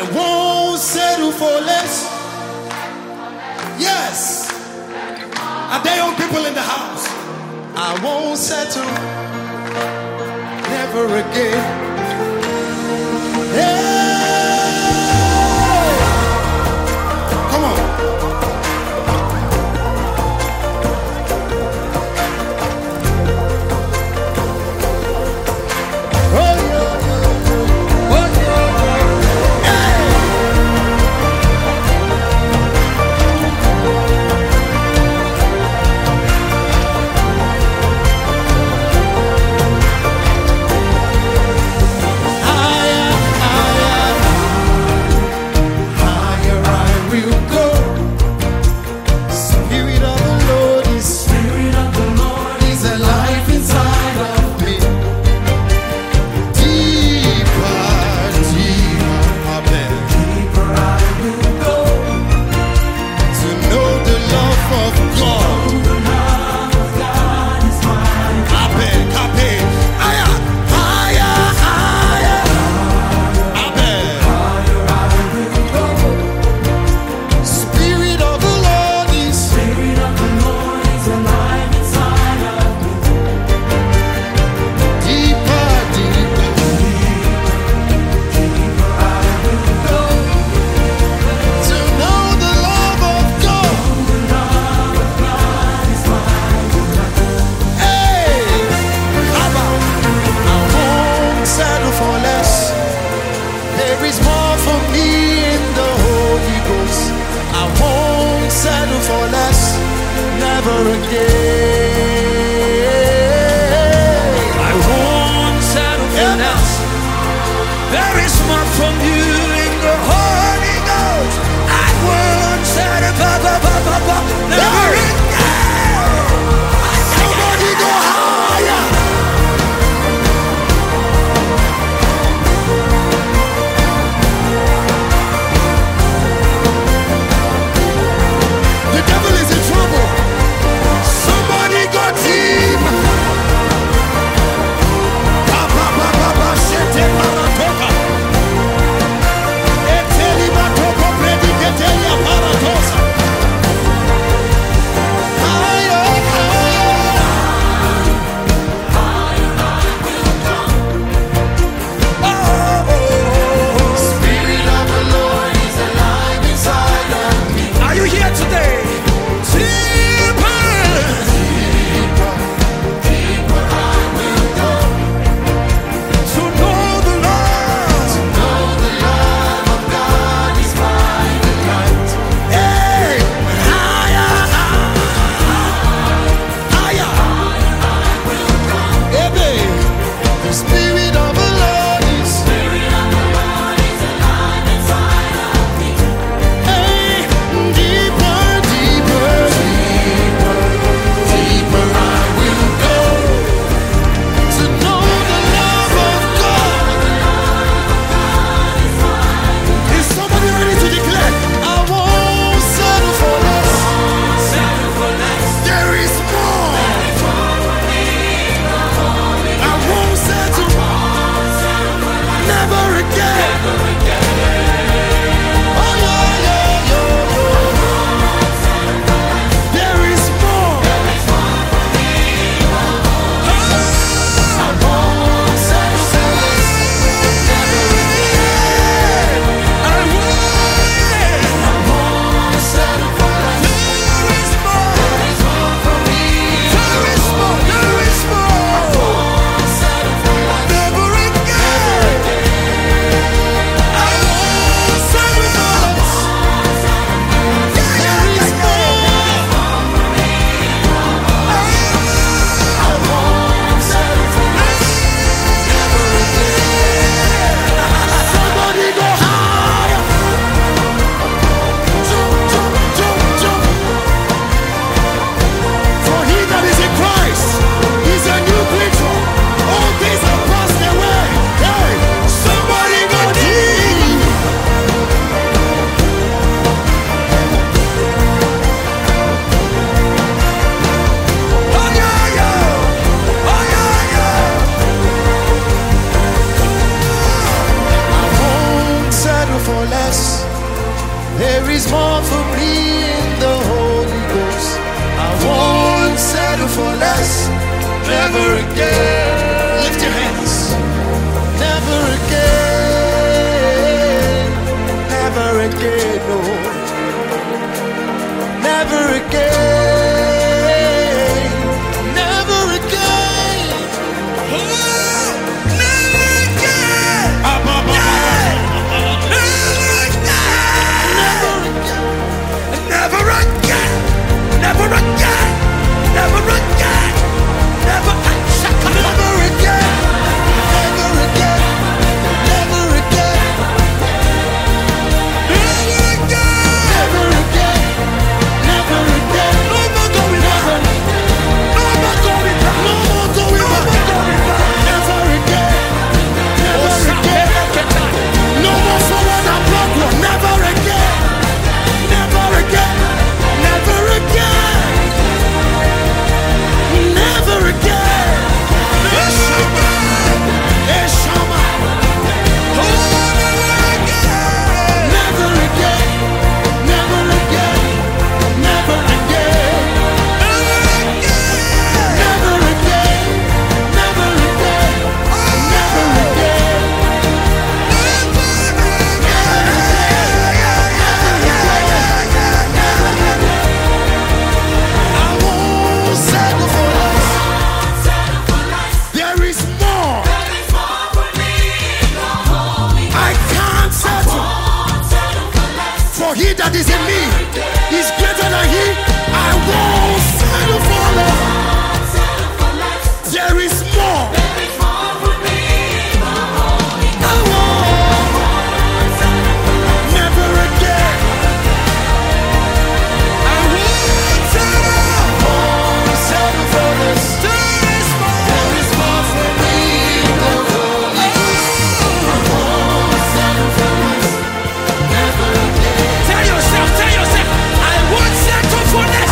won't settle for less. Yes. Are there young people in the house? I won't settle. Never again. Hey! Come on. So less. There is more for me in the Holy Ghost. I won't settle for less. Never again. Lift your hands. Never again. Never again, no. Never again. Never again. Oh, never again. Never again. Never again. Never again. Never again. Never again. Never again. Never again. Never again. Never again. Never again. No more going back. No more going back. No more going back. Never again. Never again. No more forward and backward. Never again. Never again. Never again. Never again. Eshama. Eshama. Never again. Never again. Never again. Never again. Never again. Never again. I won't settle for less. There is more. I can't settle. For he that is in me is greater than he. I won't settle for less. There is more. I won't. Never again. I won't settle for less. There is more for me. I won't settle for less. Never again. Tell yourself, I won't settle for less.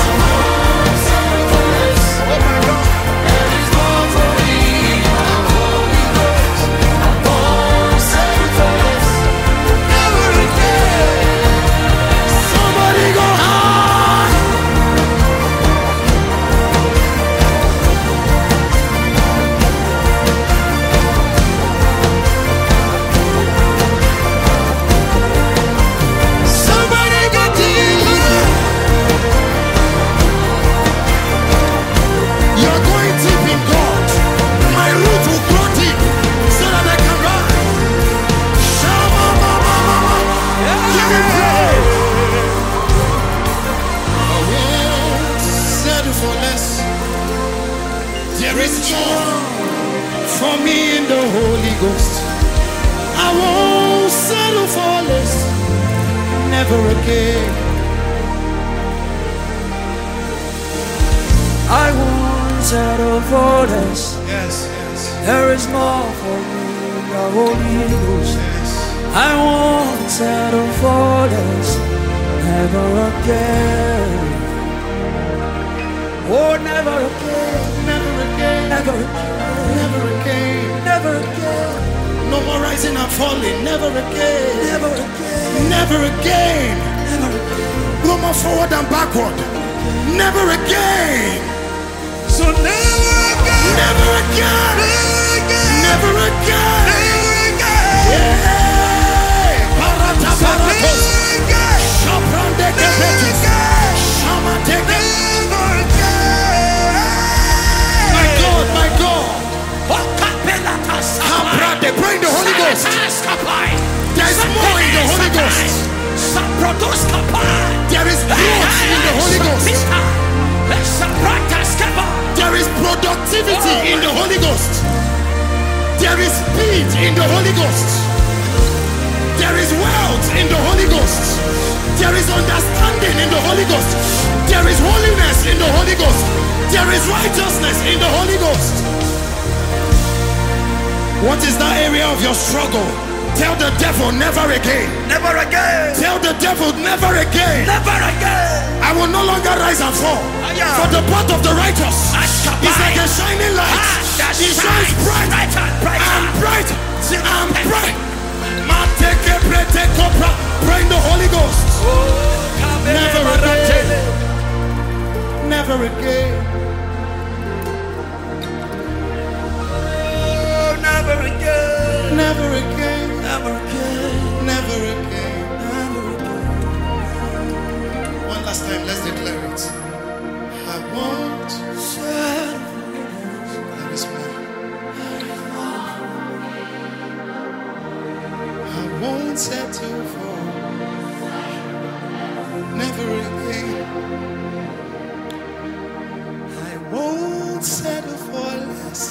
Oh my God. There is more for me. The Holy Ghost. I won't settle for less. Never again. Somebody go high. Somebody go deeper. You're going deep in God. My root will grow deep so that I can run. Shama, mama, mama. Give me praise. I won't settle for less. There is more for me in the Holy Ghost. I won't settle for less. Never again. I won't settle for less. Yes. There is more for me in the Holy Ghost. I won't settle for less. Never again. Oh, never again. Never again. Never again. Never again. Never again. No more rising and falling. Never again. Never again. Never again. Never again. No more forward and backward. Never again. So never again. Never again. Never again. Yeah. Parata paratos. Shabrande kebetis. Shamateke. My God, my God. Habrande. Pray in the Holy Ghost. There is more in the Holy Ghost. There is growth in the Holy Ghost. There is productivity in the Holy Ghost. There is speed in the Holy Ghost. There is wealth in the Holy Ghost. There is understanding in the Holy Ghost. There is holiness in the Holy Ghost. There is righteousness in the Holy Ghost. What is that area of your struggle? Tell the devil never again. Never again. Tell the devil never again. Never again. I will no longer rise and fall. For the path of the righteous is like a shining light. It shines bright and bright. And bright. And bright. Mateke prete kopra. settle for. Never again. I won't settle for less.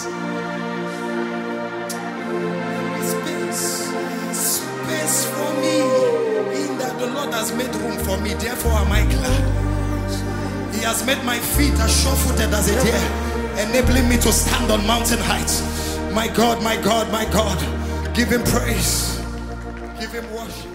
Space for me. In that the Lord has made room for me. Therefore am I glad. He has made my feet as sure-footed as a deer, enabling me to stand on mountain heights. My God, my God, my God. Give him praise. Give him worship.